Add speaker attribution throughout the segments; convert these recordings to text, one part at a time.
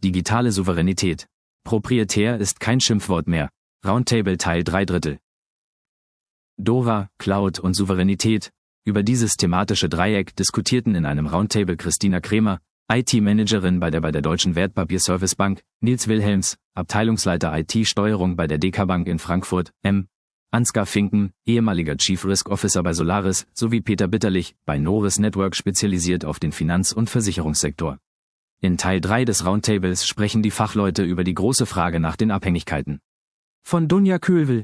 Speaker 1: Digitale Souveränität. Proprietär ist kein Schimpfwort mehr. Roundtable Teil 3/3. DORA, Cloud und Souveränität. Über dieses thematische Dreieck diskutierten in einem Roundtable Christina Kremer, IT-Managerin bei der Deutschen Wertpapierservicebank, Nils Wilhelms, Abteilungsleiter IT-Steuerung bei der DK Bank in Frankfurt, Ansgar Finken, ehemaliger Chief Risk Officer bei Solaris, sowie Peter Bitterlich, bei Noris Network spezialisiert auf den Finanz- und Versicherungssektor. In Teil 3 des Roundtables sprechen die Fachleute über die große Frage nach den Abhängigkeiten. Von Dunja Köhlwill.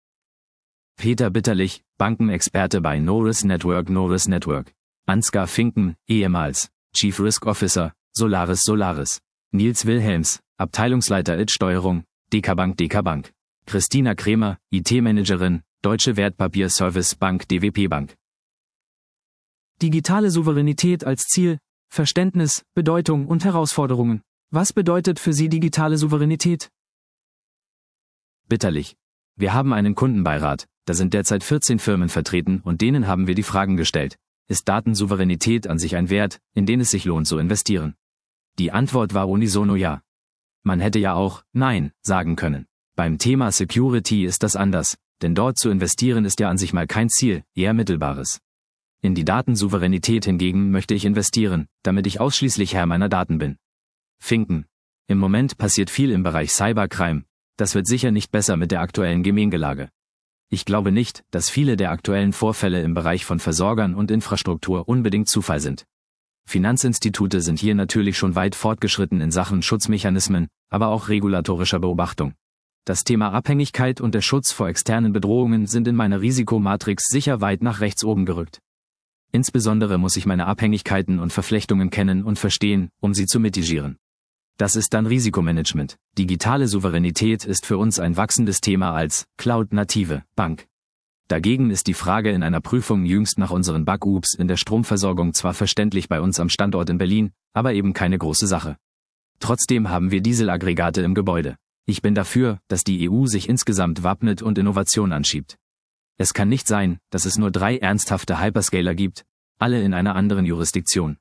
Speaker 1: Peter Bitterlich, Bankenexperte bei Noris Network. Ansgar Finken, ehemals Chief Risk Officer, Solaris. Nils Wilhelms, Abteilungsleiter IT-Steuerung, DK Bank. Christina Kremer, IT-Managerin, Deutsche Wertpapierservicebank DWP Bank. Digitale Souveränität als Ziel, Verständnis, Bedeutung und Herausforderungen. Was bedeutet für Sie digitale Souveränität? Bitterlich. Wir haben einen Kundenbeirat, da sind derzeit 14 Firmen vertreten und denen haben wir die Fragen gestellt. Ist Datensouveränität an sich ein Wert, in den es sich lohnt zu investieren? Die Antwort war unisono ja. Man hätte ja auch Nein sagen können. Beim Thema Security ist das anders, denn dort zu investieren ist ja an sich mal kein Ziel, eher mittelbares. In die Datensouveränität hingegen möchte ich investieren, damit ich ausschließlich Herr meiner Daten bin. Finken. Im Moment passiert viel im Bereich Cybercrime, das wird sicher nicht besser mit der aktuellen Gemengelage. Ich glaube nicht, dass viele der aktuellen Vorfälle im Bereich von Versorgern und Infrastruktur unbedingt Zufall sind. Finanzinstitute sind hier natürlich schon weit fortgeschritten in Sachen Schutzmechanismen, aber auch regulatorischer Beobachtung. Das Thema Abhängigkeit und der Schutz vor externen Bedrohungen sind in meiner Risikomatrix sicher weit nach rechts oben gerückt. Insbesondere muss ich meine Abhängigkeiten und Verflechtungen kennen und verstehen, um sie zu mitigieren. Das ist dann Risikomanagement. Digitale Souveränität ist für uns ein wachsendes Thema als Cloud-native Bank. Dagegen ist die Frage in einer Prüfung jüngst nach unseren Bug-Ups in der Stromversorgung zwar verständlich bei uns am Standort in Berlin, aber eben keine große Sache. Trotzdem haben wir Dieselaggregate im Gebäude. Ich bin dafür, dass die EU sich insgesamt wappnet und Innovation anschiebt. Es kann nicht sein, dass es nur 3 ernsthafte Hyperscaler gibt, alle in einer anderen Jurisdiktion.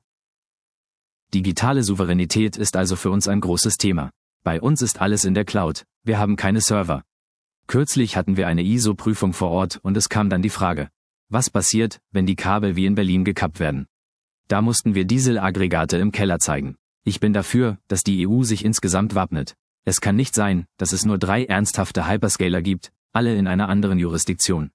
Speaker 1: Digitale Souveränität ist also für uns ein großes Thema. Bei uns ist alles in der Cloud, wir haben keine Server. Kürzlich hatten wir eine ISO-Prüfung vor Ort und es kam dann die Frage, was passiert, wenn die Kabel wie in Berlin gekappt werden? Da mussten wir Dieselaggregate im Keller zeigen. Ich bin dafür, dass die EU sich insgesamt wappnet. Es kann nicht sein, dass es nur 3 ernsthafte Hyperscaler gibt, alle in einer anderen Jurisdiktion.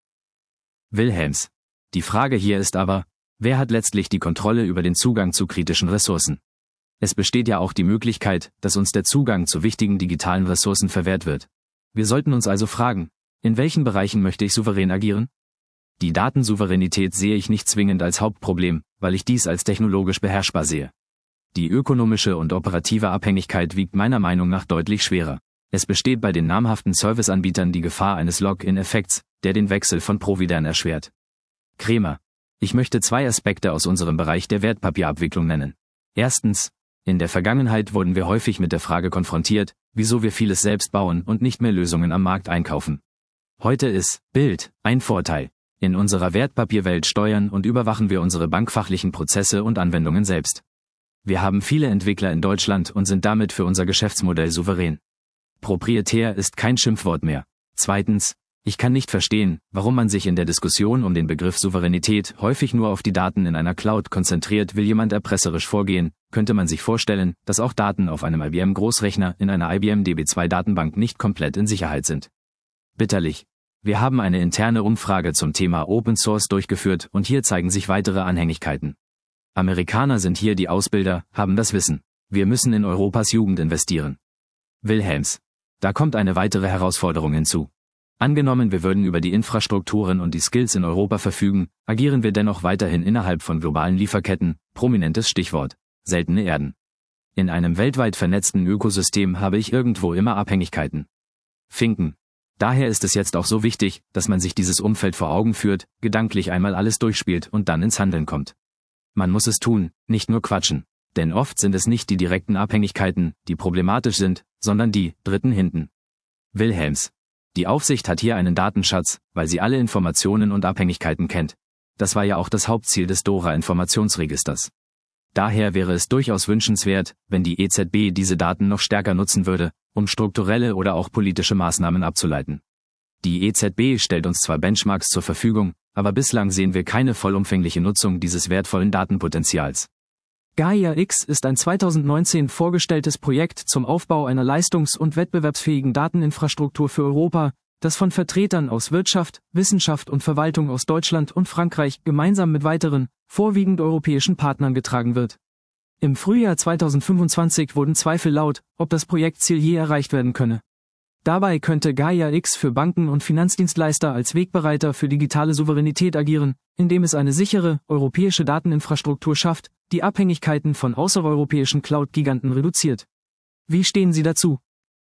Speaker 1: Wilhelms. Die Frage hier ist aber, wer hat letztlich die Kontrolle über den Zugang zu kritischen Ressourcen? Es besteht ja auch die Möglichkeit, dass uns der Zugang zu wichtigen digitalen Ressourcen verwehrt wird. Wir sollten uns also fragen, in welchen Bereichen möchte ich souverän agieren? Die Datensouveränität sehe ich nicht zwingend als Hauptproblem, weil ich dies als technologisch beherrschbar sehe. Die ökonomische und operative Abhängigkeit wiegt meiner Meinung nach deutlich schwerer. Es besteht bei den namhaften Serviceanbietern die Gefahr eines Login-Effekts, der den Wechsel von Providern erschwert. Kremer. Ich möchte 2 Aspekte aus unserem Bereich der Wertpapierabwicklung nennen. Erstens, in der Vergangenheit wurden wir häufig mit der Frage konfrontiert, wieso wir vieles selbst bauen und nicht mehr Lösungen am Markt einkaufen. Heute ist Bild ein Vorteil. In unserer Wertpapierwelt steuern und überwachen wir unsere bankfachlichen Prozesse und Anwendungen selbst. Wir haben viele Entwickler in Deutschland und sind damit für unser Geschäftsmodell souverän. Proprietär ist kein Schimpfwort mehr. Zweitens, ich kann nicht verstehen, warum man sich in der Diskussion um den Begriff Souveränität häufig nur auf die Daten in einer Cloud konzentriert. Will jemand erpresserisch vorgehen, könnte man sich vorstellen, dass auch Daten auf einem IBM-Großrechner in einer IBM DB2-Datenbank nicht komplett in Sicherheit sind. Bitterlich. Wir haben eine interne Umfrage zum Thema Open Source durchgeführt und hier zeigen sich weitere Anhängigkeiten. Amerikaner sind hier die Ausbilder, haben das Wissen. Wir müssen in Europas Jugend investieren. Wilhelms. Da kommt eine weitere Herausforderung hinzu. Angenommen, wir würden über die Infrastrukturen und die Skills in Europa verfügen, agieren wir dennoch weiterhin innerhalb von globalen Lieferketten, prominentes Stichwort, seltene Erden. In einem weltweit vernetzten Ökosystem habe ich irgendwo immer Abhängigkeiten. Finken. Daher ist es jetzt auch so wichtig, dass man sich dieses Umfeld vor Augen führt, gedanklich einmal alles durchspielt und dann ins Handeln kommt. Man muss es tun, nicht nur quatschen. Denn oft sind es nicht die direkten Abhängigkeiten, die problematisch sind, sondern die Dritten hinten. Wilhelms. Die Aufsicht hat hier einen Datenschatz, weil sie alle Informationen und Abhängigkeiten kennt. Das war ja auch das Hauptziel des DORA-Informationsregisters. Daher wäre es durchaus wünschenswert, wenn die EZB diese Daten noch stärker nutzen würde, um strukturelle oder auch politische Maßnahmen abzuleiten. Die EZB stellt uns zwar Benchmarks zur Verfügung, aber bislang sehen wir keine vollumfängliche Nutzung dieses wertvollen Datenpotenzials. Gaia-X ist ein 2019 vorgestelltes Projekt zum Aufbau einer leistungs- und wettbewerbsfähigen Dateninfrastruktur für Europa, das von Vertretern aus Wirtschaft, Wissenschaft und Verwaltung aus Deutschland und Frankreich gemeinsam mit weiteren, vorwiegend europäischen Partnern getragen wird. Im Frühjahr 2025 wurden Zweifel laut, ob das Projektziel je erreicht werden könne. Dabei könnte Gaia-X für Banken und Finanzdienstleister als Wegbereiter für digitale Souveränität agieren, indem es eine sichere, europäische Dateninfrastruktur schafft, die Abhängigkeiten von außereuropäischen Cloud-Giganten reduziert. Wie stehen Sie dazu?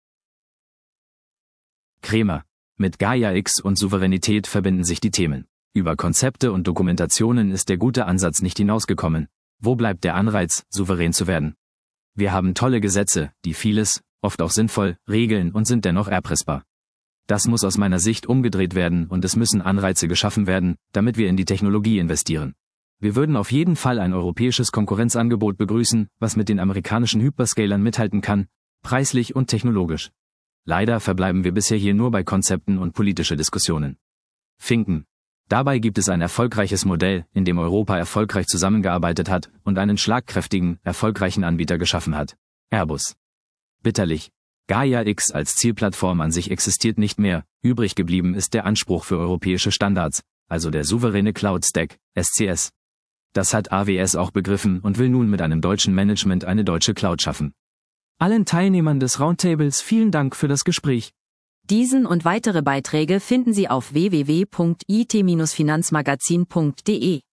Speaker 1: Krämer. Mit Gaia-X und Souveränität verbinden sich die Themen. Über Konzepte und Dokumentationen ist der gute Ansatz nicht hinausgekommen. Wo bleibt der Anreiz, souverän zu werden? Wir haben tolle Gesetze, die vieles, oft auch sinnvoll, regeln und sind dennoch erpressbar. Das muss aus meiner Sicht umgedreht werden und es müssen Anreize geschaffen werden, damit wir in die Technologie investieren. Wir würden auf jeden Fall ein europäisches Konkurrenzangebot begrüßen, was mit den amerikanischen Hyperscalern mithalten kann, preislich und technologisch. Leider verbleiben wir bisher hier nur bei Konzepten und politische Diskussionen. Finken. Dabei gibt es ein erfolgreiches Modell, in dem Europa erfolgreich zusammengearbeitet hat und einen schlagkräftigen, erfolgreichen Anbieter geschaffen hat. Airbus. Bitterlich. Gaia-X als Zielplattform an sich existiert nicht mehr, übrig geblieben ist der Anspruch für europäische Standards, also der souveräne Cloud Stack, SCS. Das hat AWS auch begriffen und will nun mit einem deutschen Management eine deutsche Cloud schaffen. Allen Teilnehmern des Roundtables vielen Dank für das Gespräch.
Speaker 2: Diesen und weitere Beiträge finden Sie auf www.it-finanzmagazin.de.